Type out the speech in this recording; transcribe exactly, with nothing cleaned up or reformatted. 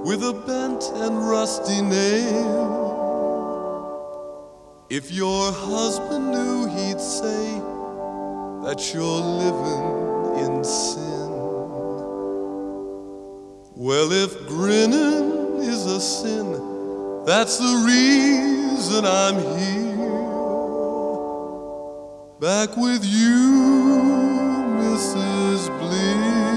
with a bent and rusty nail. If your husband knew, he'd say that you're living in sin. Well, if grinning is a sin, that's the reason I'm here, back with you, Missus Bleed.